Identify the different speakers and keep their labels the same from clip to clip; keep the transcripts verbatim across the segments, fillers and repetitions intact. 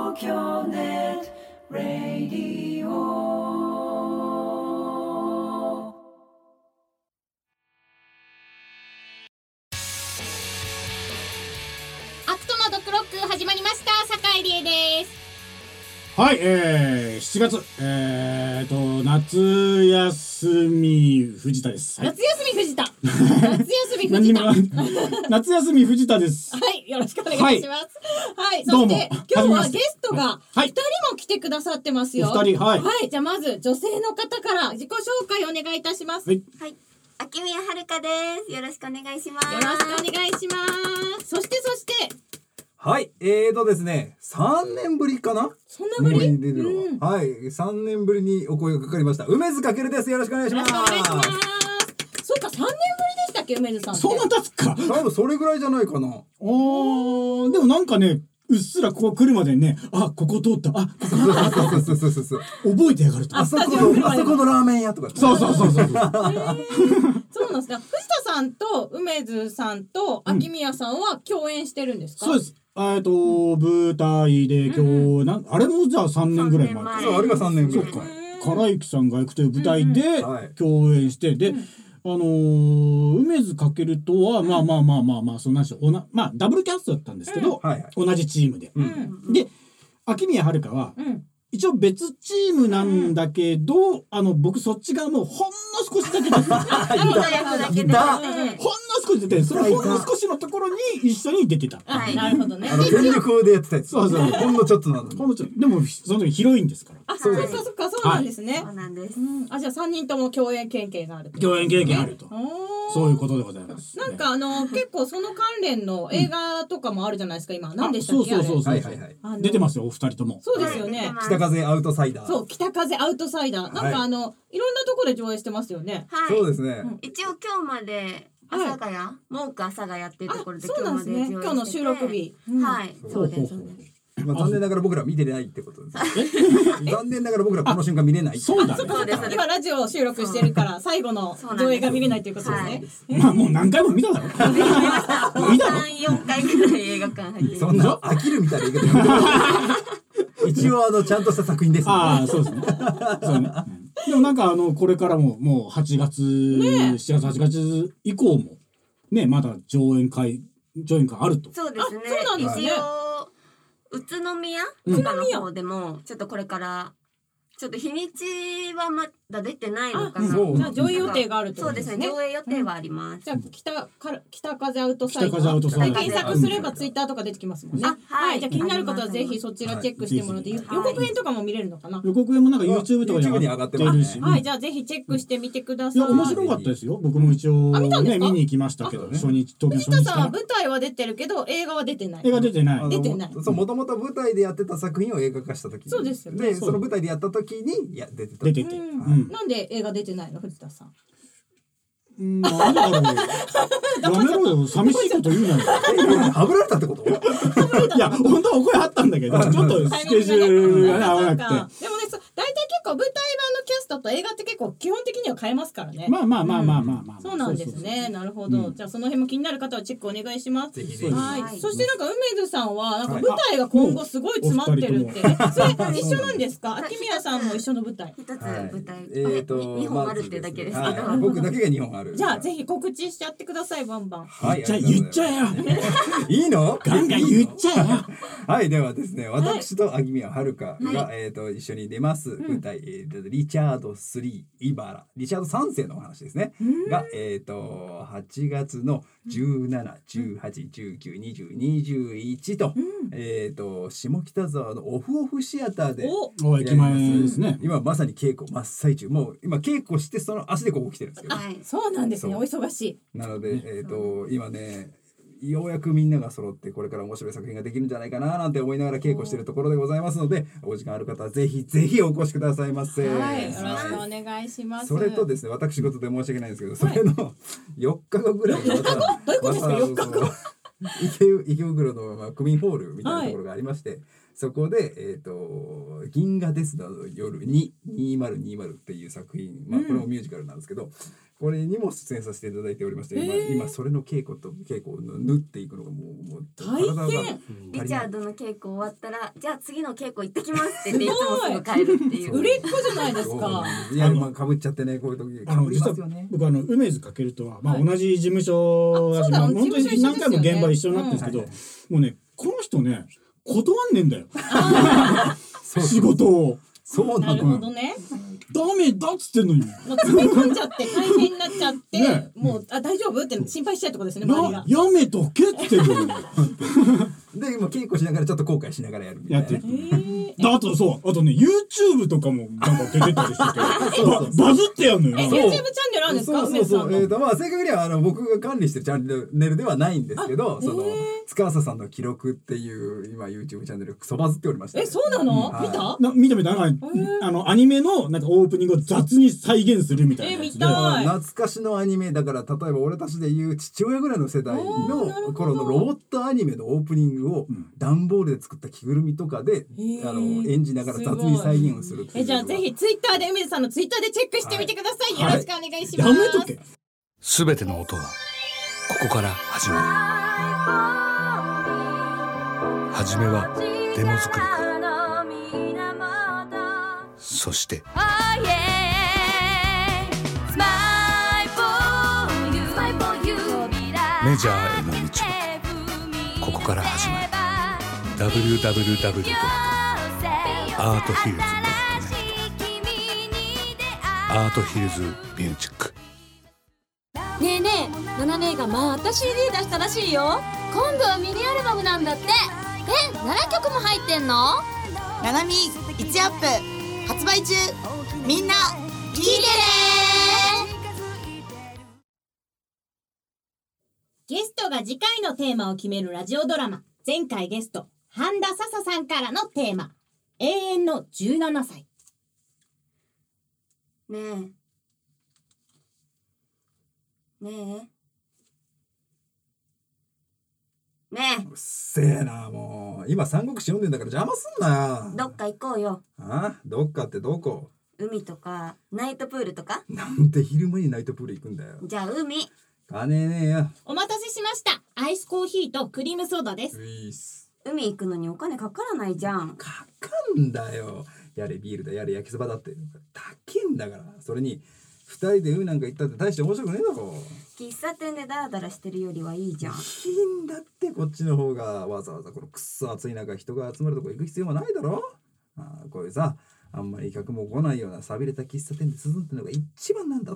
Speaker 1: 東京ネットラディオ。
Speaker 2: アクトのドクロック始まりました。酒井理恵です。
Speaker 3: はい、えー、しちがつ、えーと、夏休み藤田です。
Speaker 2: はい、夏休み藤田。夏休み藤田。
Speaker 3: 夏休み藤田です。
Speaker 2: はい、よろしくお願いします。はい、はい、
Speaker 3: どうも。
Speaker 2: そして今日はゲストが
Speaker 3: ふたり
Speaker 2: も来てくださってますよ。
Speaker 3: ふたり、はい。
Speaker 2: はい、じゃあまず女性の方から自己紹介お願いいたします。
Speaker 4: はい。はい、秋宮はるかです。よろしくお願いします。
Speaker 2: よろしくお願いします。そしてそして。
Speaker 5: はい、えーとですね、さんねんぶりかな？
Speaker 2: そんなぶり？
Speaker 5: うん、はい、さんねんぶりにお声がかかりました。梅津かけるです。よろしくお願いします。
Speaker 2: よろしくお願いします。そうか、さんねんぶりでしたっけ、梅津さんって。
Speaker 3: そんな経つか。
Speaker 5: 多分それぐらいじゃないかな。
Speaker 3: おー、でもなんかね、うっすらここ来るまでにね、あ、ここ通った、あ、ここ通った、
Speaker 5: そうそうそうそうそう
Speaker 3: 覚えてやがると。
Speaker 5: あそこの、あそこのラーメン屋とか。
Speaker 3: そうそうそうそう。そう
Speaker 2: なんですね。藤田さんと梅津さんと秋宮さんは共演してるんですか？
Speaker 3: そうです。えっと、舞台で今日、なんあれもじゃあさんねんぐらい前。
Speaker 5: そう、あれがさんねんぐらい。
Speaker 3: そうか。唐雪さんが行くという舞台で共演して、で、あのー、梅津かけるとはまあまあまあまあまあそんなしおなまあダブルキャストだったんですけど、
Speaker 5: はいはい、
Speaker 3: 同じチームで、うん、で秋宮はるかは、うん、一応別チームなんだけど、うん、あの僕そっち側もほんの少しだけです。ほんの少し出て、そのほんの少しのところに一緒に出てた。
Speaker 2: はい、なるほどね。
Speaker 5: あの全力でやってたやつ。
Speaker 3: そうそう。
Speaker 5: ほんのちょっとなのに。
Speaker 3: ほんのちょっと。でもその時ヒロインですから。
Speaker 2: あ、そうかそうかそうなんですね。
Speaker 4: そうなんです。
Speaker 2: あ、じゃあ三人とも共演経験がある。
Speaker 3: 共演経験あると。そういうことでございます。
Speaker 2: なんかあの結構その関連の映画とかもあるじゃないですか今。何でしたっけ？
Speaker 3: そうそうそう。出てますよお二人とも。
Speaker 2: そうですよね。
Speaker 5: 北風アウトサイダー。
Speaker 2: そう、北風アウトサイダー。なんかあのいろんなところで上映してますよね。
Speaker 4: はい。
Speaker 5: そうですね。
Speaker 4: 一応今日まで阿佐ヶ谷、モーク阿佐ヶ谷っていうところで今日まで上映してて、
Speaker 2: 今日の収録日。
Speaker 4: はい、そうです。
Speaker 5: まあ残念ながら僕ら見てないってことです。残念ながら僕らこの瞬間見れない。
Speaker 3: そうだね。
Speaker 2: 今ラジオ収録してるから最後の上映が見れないということですね。
Speaker 3: まあもう何回も見ただろ。見た
Speaker 4: の。よんかいぐらい映画館入って。
Speaker 5: そんな飽きるみたいな言い方。一応あのちゃんとした作品です。
Speaker 3: ああそうですね。そうね。でもなんかあのこれからももうはちがつ、しちがつはちがつ以降もねまだ上演会上演会あると。
Speaker 4: そうですね。
Speaker 2: そうなんですね。
Speaker 4: 宇都宮とかの方でもちょっとこれからちょっと日にちはまだ出てないのかな。
Speaker 2: じゃあ上映予定があると。
Speaker 4: そうですね。上映予定はあります。
Speaker 2: じゃあ北から北風アウトサイダー。
Speaker 3: 北風アウトサイダー。
Speaker 2: 検索すればツイッターとか出てきますもんね。はい。じゃあ気になる方はぜひそちらチェックしてもらって予告編とかも見れるのかな。
Speaker 3: 予告編もなんか YouTube とかに上がってるし。
Speaker 2: はい。じゃあぜひチェックしてみてください。
Speaker 3: いや面白かったですよ。僕も一応ね見に行きましたけどね。初日東京初日。
Speaker 2: 藤田さんは舞台は出てるけど映画は出てない。
Speaker 3: 映画出てない。
Speaker 2: 出てない。
Speaker 5: そうもともと舞台でやってた作品を映画化した時。
Speaker 2: そうですよね。
Speaker 5: でその舞台でやった時にいや出てた。
Speaker 3: 出てて。
Speaker 2: なんで映画出てないの藤田さん。
Speaker 3: うん、なんだろう。やめろよ、寂しいこと言うなよ。
Speaker 5: はぶられたってこと？い
Speaker 3: や、本当はお声あったんだけど、ちょっとスケジュールがね合わなくて。
Speaker 2: でもね、大体結構舞台版のキャストと映画って結構基本的には変えますからね。
Speaker 3: まあまあまあまあまあまあ。
Speaker 2: そうなんですね。なるほど。じゃあその辺も気になる方はチェックお願いします。
Speaker 5: ぜひぜひ。
Speaker 2: はい。そしてなんか梅津さんはなんか舞台が今後すごい詰まってるって。それ一緒なんですか？秋宮さんも一緒の舞台。
Speaker 4: 一つ舞台。えっとにほんあるってだけですけど。
Speaker 5: 僕だけがにほんある。
Speaker 2: じゃあぜひ告知しちゃってくださいバンバン。
Speaker 5: はい。
Speaker 3: じゃあ言っちゃえよ。
Speaker 5: いいの？
Speaker 3: ガンガン言っちゃえよ。
Speaker 5: はい。ではですね、私と秋宮はるかがえっと一緒に出ます舞台リチャードスリー茨リチャードさん世のお話ですね。がえっとはちがつのじゅうしち、じゅうはち、じゅうきゅう、にじゅう、にじゅういちとえっと下北沢のオフオフシアターで
Speaker 3: お駅前ですね。
Speaker 5: 今まさに稽古真っ最中。もう今稽古してその足でここ来てるんですけど。
Speaker 2: そうなんですね。お忙しい。
Speaker 5: なのでえっと今ねようやくみんなが揃ってこれから面白い作品ができるんじゃないかななんて思いながら稽古しているところでございますので、お時間ある方はぜひぜひお越しくださいませ。
Speaker 2: はい、よろしくお願いします。
Speaker 5: それとですね、私事で申し訳ないんですけど、それのよっかごぐらいにまた
Speaker 2: どういうことですかよっかご。
Speaker 5: 池袋のまあ区民ホールみたいなところがありまして、はい、そこでえっ、ー、と銀河デスナの夜ににせんにじゅうっていう作品、まあこれもミュージカルなんですけど。 これにも出演させていただいておりまして、今、今それの稽古と稽古を縫っていくのがもうもう
Speaker 2: 大変。
Speaker 4: リチャードの稽古終わったらじゃあ次の稽古行ってきますって言っていつもすぐ帰るっていう
Speaker 2: 売れっ子じゃないですか。
Speaker 5: いやまあかぶっちゃってねこういう時かぶりますよね。
Speaker 3: 僕あの梅津翔とはまあ同じ事務所だし、まあ本当に何回も現場一緒になってるんですけど、もうねこの人ね断んねんだよ。仕事を。
Speaker 5: そう
Speaker 2: なるほどね。
Speaker 3: ダメだっつってんのに。
Speaker 2: もう詰め込んじゃって大変になっちゃって、ね、もうあ大丈夫って心配しちゃうとこですね。周りが。
Speaker 3: やめとけって言ってんのに。
Speaker 5: で今稽古しながらちょっと後悔しながらやるみたいな、ね。やって
Speaker 3: る。であとそうあとね YouTube とかもなんか出てたりしててバ, バズってやんのよ。
Speaker 2: え YouTube チャンネルあるんですか？
Speaker 5: そうそうそう。えっ、ー、とまあ正確にはあの僕が管理してるチャンネルではないんですけど、その塚浅さんの記録っていう今 YouTube チャンネルクソバズっておりまして。
Speaker 2: えそうなの？
Speaker 5: うん、
Speaker 2: 見た？
Speaker 3: な見た見たなんかあのアニメのなんかオープニングを雑に再現するみたいなやつで。
Speaker 2: え見たい。
Speaker 5: 懐かしのアニメだから例えば俺たちでいう父親ぐらいの世代の頃のロボットアニメのオープニングを段ボールで作った着ぐるみとかで、うん、あの演じながら雑に再現をするっていう。
Speaker 2: えじゃあぜひツイッターで梅津さんのツイッターでチェックしてみてください。はい、よろしくお願いします。
Speaker 3: やめとけ。
Speaker 6: すべての音はここから始まる。はじめはデモ作りから、そしてメジャーへの道もここから始まる。 ダブリューダブリューダブリュー ドットアートヒルズ ドットネット アートヒルズミュージック。
Speaker 7: ねえねえ、ナナ姉がまた シーディー 出したらしいよ。今度はミニアルバムなんだって。え、ななきょくも入ってんの？
Speaker 8: ナナミいちアップ発売中。みんな聞いてね。
Speaker 2: ゲストが次回のテーマを決めるラジオドラマ。前回ゲスト半田笹さんからのテーマ、永遠のじゅうななさい。
Speaker 4: ねえねえねえ。
Speaker 5: うっせえなもう今三国志読んでんだから邪魔すんなよ。
Speaker 4: どっか行こうよ。
Speaker 5: ああどっかってどこ？
Speaker 4: 海とかナイトプールとか。
Speaker 5: なんで昼間にナイトプール行くんだよ。
Speaker 4: じゃあ海。
Speaker 5: 金ねえよ。
Speaker 2: お待たせしました。アイスコーヒーとクリームソーダです。
Speaker 5: ういっす。
Speaker 4: 海行くのにお金かからないじゃん。
Speaker 5: かかんだよ。やれビールだやれ焼きそばだって高えんだから。それに二人で海なんか行ったって大して面白くねえだろ。
Speaker 4: 喫茶店でダラダラしてるよりはいいじゃん。
Speaker 5: いいんだってこっちの方が。わざわざこのくっそ暑い中人が集まるとこ行く必要もないだろ。ああこういうさあんまり客も来ないような寂れた喫茶店で涼んでるのが一番なんだって。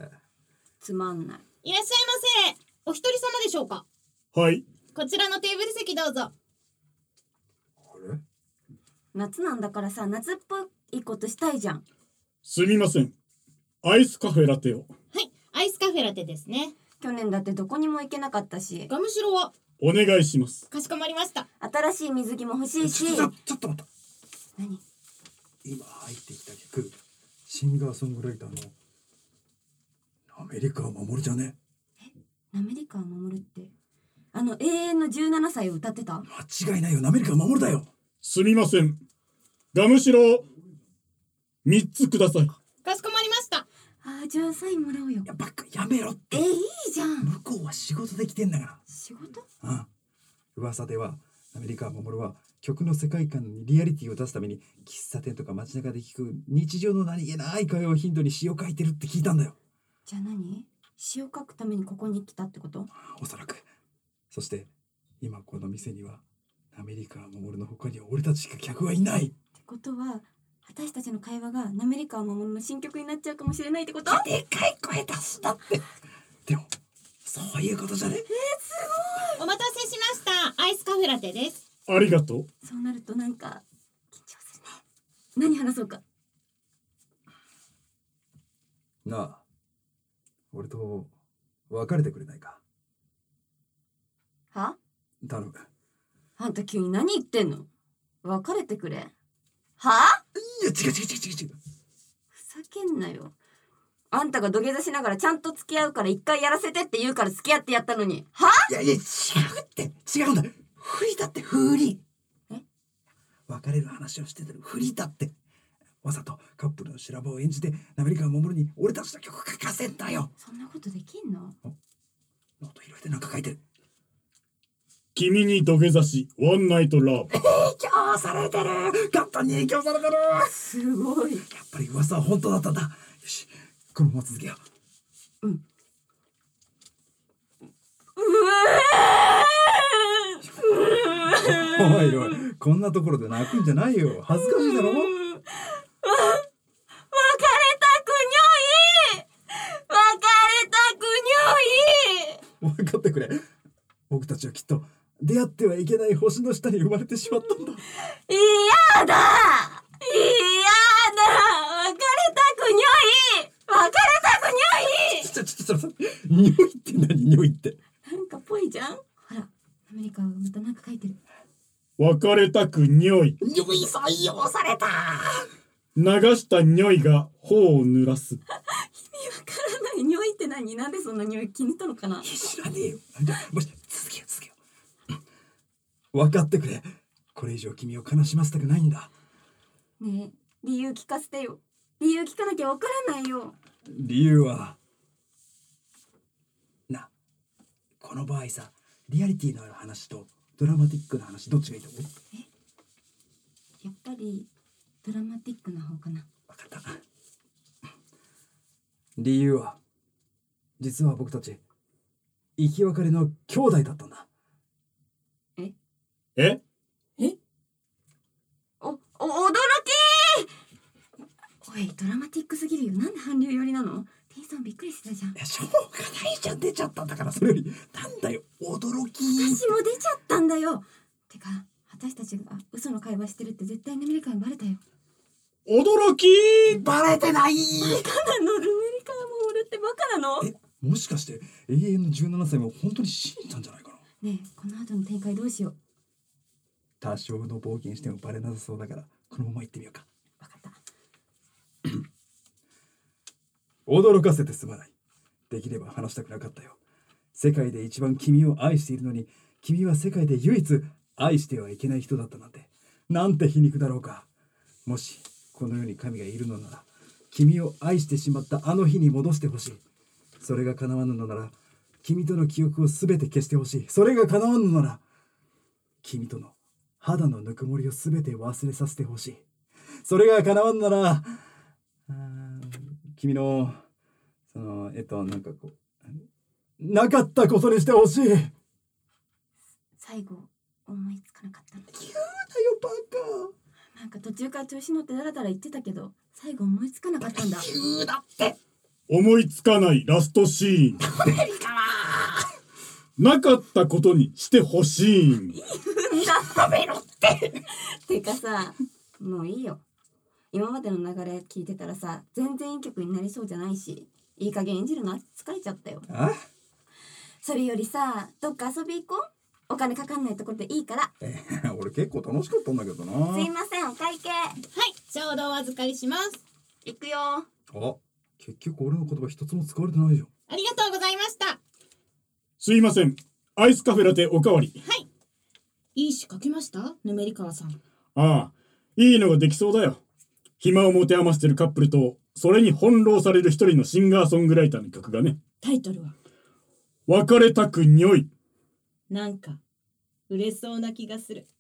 Speaker 4: つまんない。
Speaker 2: いらっしゃいませ。お一人様でしょうか？
Speaker 3: はい。
Speaker 2: こちらのテーブル席どうぞ。あ
Speaker 5: れ？
Speaker 4: 夏なんだからさ夏っぽいことしたいじゃん。
Speaker 3: すみません。アイスカフェラテを。
Speaker 2: はい、アイスカフェラテですね。
Speaker 4: 去年だってどこにも行けなかったし。
Speaker 2: ガムシロは
Speaker 3: お願いします。
Speaker 2: かしこまりました。
Speaker 4: 新しい水着も欲しいし。
Speaker 5: ちょっとちょっと待った。
Speaker 4: 何？
Speaker 5: 今入ってきた客シンガーソングライターのアメリカを守るじゃね？
Speaker 4: アメリカを守るってあの永遠のじゅうななさいを歌ってた？
Speaker 5: 間違いないよ。アメリカを守るだよ。
Speaker 3: すみません。ガムシロ三つください。
Speaker 2: かしこまりました。
Speaker 4: あーじゃあサインもらおうよ。
Speaker 5: いやバカやめろって。
Speaker 4: えー、いいじゃん。
Speaker 5: 向こうは仕事で来てんだから。
Speaker 4: 仕事？
Speaker 5: ああ噂ではアメリカを守るは曲の世界観にリアリティを出すために喫茶店とか街中で聞く日常の何気ない会話をヒントに詩を書いてるって聞いたんだよ。
Speaker 4: じゃあ何？詩を書くためにここに来たってこと？
Speaker 5: おそらく。そして今この店にはアメリカを守るの他には俺たちしか客はいない。って
Speaker 4: ことは私たちの会話がアメリカを守るの新曲になっちゃうかもしれないってこと？
Speaker 5: でかい声出すだって。でもそういうことじゃね？えー、す
Speaker 2: ごい。お待たせしました。アイスカフェラテです。
Speaker 3: ありがとう。
Speaker 4: そうなるとなんか緊張する。何話そうか。
Speaker 5: なあ俺と別れてくれないか？
Speaker 4: は？
Speaker 5: 頼む。
Speaker 4: あんた急に何言ってんの？別れてくれ。は？
Speaker 5: いや違う違う違う違う。
Speaker 4: ふざけんなよ。あんたが土下座しながらちゃんと付き合うから一回やらせてって言うから付き合ってやったのに。は？
Speaker 5: いやいや違うって違うんだ。不利だって不利。
Speaker 4: え？
Speaker 5: 別れる話をしててる不利だって。 わざとカップルの修羅場を演じて滑川守に俺たちの曲書かせんだよ。
Speaker 4: そんなことできんの？
Speaker 5: ノート拾いでなんか書いてる。
Speaker 3: 君に土下座しワンナイトラブ。
Speaker 5: 影響されてる。簡単に影響されてる。
Speaker 4: すごい。
Speaker 5: やっぱり噂は本当だったんだ。よし、このまま続けよう。うん。おいおい、こんなところで泣くんじゃないよ。恥ずかしいだろ。別れ
Speaker 4: たくにょい。別れたくにょい。
Speaker 5: 分かってくれ。僕たちはきっと出会ってはいけない星の下に生まれてしまったんだ。
Speaker 4: 嫌だ。嫌だ。別れたくにょい。別れたくにょい。
Speaker 5: ちょちょちょちょ、匂いって何？匂いって。
Speaker 4: なんかぽいじゃん。ほら、アメリカはまたなんか書いてる。
Speaker 3: 別れたく匂い。
Speaker 5: 匂い採用された。
Speaker 3: 流した匂いが頬を濡らす。
Speaker 4: 意味わからない。匂いって何？なんでそんな匂い気に入ったのかな？
Speaker 5: 知らねえよ。じゃもし続けよ続けよ。分かってくれ。これ以上君を悲しませたくないんだ。
Speaker 4: ねえ、理由聞かせてよ。理由聞かなきゃわからないよ。
Speaker 5: 理由はな、この場合さ、リアリティのある話とドラマティックな話どっちがいいと思う？
Speaker 4: え、やっぱりドラマティックな方かな。
Speaker 5: 分かった。理由は実は僕たち生き別れの兄弟だったんだ。
Speaker 4: え
Speaker 3: え
Speaker 4: えお、お、驚きー。おい、ドラマティックすぎるよ。なんで韓流寄りなの？店員さんびっくりしてたじゃん。い
Speaker 5: や、しょうがないじゃん。出ちゃったんだから。それよりなんだよ、驚き。
Speaker 4: 私も出ちゃったんだよ。てか、私たちが嘘の会話してるって絶対にアメリカにバレたよ。
Speaker 3: 驚き
Speaker 5: バレてない。
Speaker 4: バカなの？アメリカも俺ってバカなの？
Speaker 5: え、もしかして永遠のじゅうななさいも本当に信じたんじゃないかな。
Speaker 4: ねえ、この後の展開どうしよう。
Speaker 5: 多少の冒険してもバレなさそうだからこのまま行ってみようか。
Speaker 4: 分かった。
Speaker 5: 驚かせてすまない。できれば話したくなかったよ。世界で一番君を愛しているのに、君は世界で唯一愛してはいけない人だったなんて、なんて皮肉だろうか。もしこの世に神がいるのなら、君を愛してしまったあの日に戻してほしい。それが叶わぬのなら、君との記憶をすべて消してほしい。それが叶わぬのなら、君との肌のぬくもりをすべて忘れさせてほしい。それが叶わぬなら、君のそのえっとなんかこうなかったことにしてほしい。
Speaker 4: 最後思いつかなかったの。
Speaker 5: 言うなよバカ。
Speaker 4: なんか途中から調子乗ってだらだら言ってたけど、最後思いつかなかったんだ。
Speaker 5: 言うなって。
Speaker 3: 思いつかないラストシーン。
Speaker 5: アメリカは
Speaker 3: なかったことにしてほしい。
Speaker 4: 言うんだ。食べろって。てかさ、もういいよ。今までの流れ聞いてたらさ、全然いい曲になりそうじゃないし、いい加減演じるの疲れちゃったよ。
Speaker 5: あ？
Speaker 4: それよりさ、どっか遊び行こう。お金かかんないところでいいから。
Speaker 5: えー、俺結構楽しかったんだけどな。
Speaker 4: すいません、お会計。
Speaker 2: はい、ちょうどお預かりします。
Speaker 4: 行くよ。
Speaker 5: あ、結局俺の言葉一つも使われてないじゃん。
Speaker 2: ありがとうございました。
Speaker 3: すいません、アイスカフェラテおかわり。
Speaker 2: はい。いい詩書けました？ぬめりかわさん。
Speaker 3: ああ、いいのができそうだよ。暇を持て余してるカップルとそれに翻弄される一人のシンガーソングライターの曲がね。
Speaker 2: タイトルは
Speaker 3: 別れたくにょい。
Speaker 2: なんか売れそうな気がする。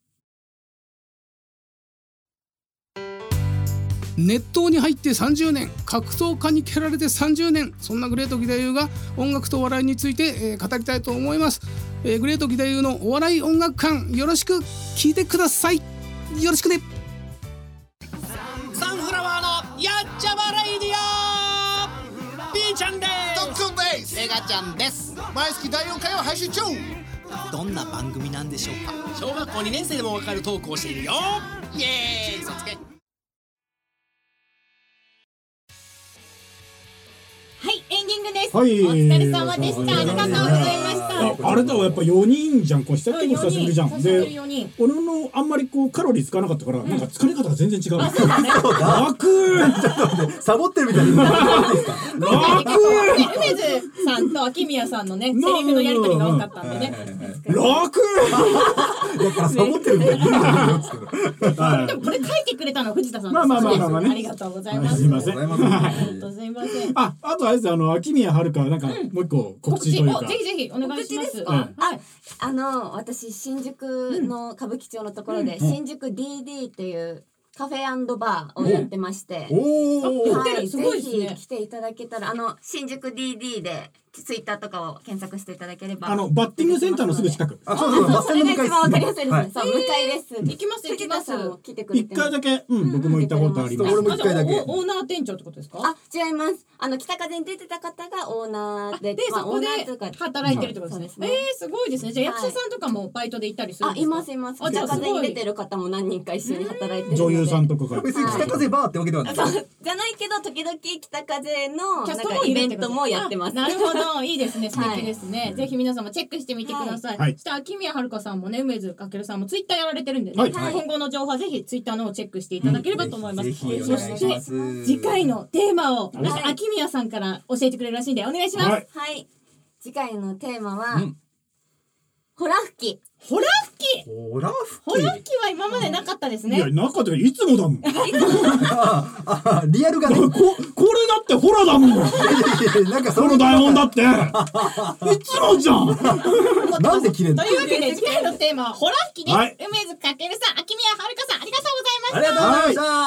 Speaker 9: 熱湯に入ってさんじゅうねん、格闘家に蹴られてさんじゅうねん、そんなグレート義太夫が音楽とお笑いについて、えー、語りたいと思います。えー、グレート義太夫のお笑い音楽館、よろしく聞いてください。よろしくね。
Speaker 10: サンフラワーのやっちゃまレイディオ、 B ちゃんです。
Speaker 11: 特訓です。
Speaker 10: メガちゃんです。
Speaker 11: 毎月だいよんかいを配信中。
Speaker 10: どんな番組なんでしょうか。小学校にねん生でもわかるトークをしているよ。イエーイ、そつけ。
Speaker 2: はい、エンデディングです。
Speaker 3: はい
Speaker 2: お疲れ様でした。ありがとうございました。
Speaker 3: あれだわやっぱよにんじゃん。これ久々久しぶりじゃん。
Speaker 2: 久しぶ
Speaker 3: で
Speaker 2: りよにん
Speaker 3: 俺のあんまりこうカロリー使わなかったからなんか疲れ方が全然違う。
Speaker 2: あそうだね。
Speaker 3: 楽。
Speaker 5: サボってるみたいな。
Speaker 2: 楽。梅津さんと秋宮さんのねセリフのやり取りが多かったんでね。
Speaker 3: 楽。
Speaker 5: だからサボってるみたいな。
Speaker 2: でもこれ書いてくれたのは藤田さんです。
Speaker 3: まあまあまあまあまあね。
Speaker 2: ありがとうございます。
Speaker 3: すいません。
Speaker 2: 本当すいません。
Speaker 3: あ、あとあれですあの秋宮遥なんかもう一個告知というか。
Speaker 2: ぜひぜひお願いします。
Speaker 4: 告知ですか？はい。あの私新宿の歌舞伎町のところで新宿 ディーディー っていうカフェ&バーをやってまして、はい、ぜひ来ていただけたらあの新宿 ディーディー でツイッターとかを検索していただければ
Speaker 3: あのバッティングセンターのすぐ近く。
Speaker 5: あ、そうそう、バッティングの向かいです。
Speaker 4: わかりやすいですね。そう向かいです。
Speaker 2: 行きます行きます。
Speaker 4: 来てくれて。
Speaker 3: 一回だけうん僕も行ったことあります。
Speaker 5: 俺も一回だけ。
Speaker 2: オーナー店長ってことですか？
Speaker 4: あ、違います。あの北風に出てた方がオーナーで、
Speaker 2: でそこで働いてるってことですね。ええすごいですね。じゃあ役者さんとかもバイトで行ったりするんですか？
Speaker 4: あ、いますいます。北風に出てる方も何人か一緒に働いてる。
Speaker 3: 女優さんとかが。
Speaker 5: 別に北風バーってわけではない。
Speaker 4: じゃないけど時々北風のなんかイベントもやってます。
Speaker 2: なるほど、いいですね。素敵ですね。ぜひ皆さんもチェックしてみてください。そして秋宮遥さんもね、梅津かけるさんもツイッターやられてるんでね、今後の情報はぜひツイッターの方をチェックしていただければと思います。そして次回のテーマを秋宮さんから教えてくれるらしいんでお願いします。
Speaker 4: はい。次回のテーマはホラ吹き。
Speaker 2: ホラ吹き。
Speaker 5: ホラ吹き。
Speaker 2: ホラ吹きは今までなかったですね。
Speaker 3: いやなかったけどいつもだもん。
Speaker 5: あ、リアルがね。
Speaker 3: ここれだってホラだもん。
Speaker 5: なんか
Speaker 3: その台本だっていつもじゃん。
Speaker 5: なんで切れんの？
Speaker 2: というわけで次回のテーマはホラ吹きです。梅津かけるさん、秋宮遥さんありがとうございました。
Speaker 5: ありがとうございました。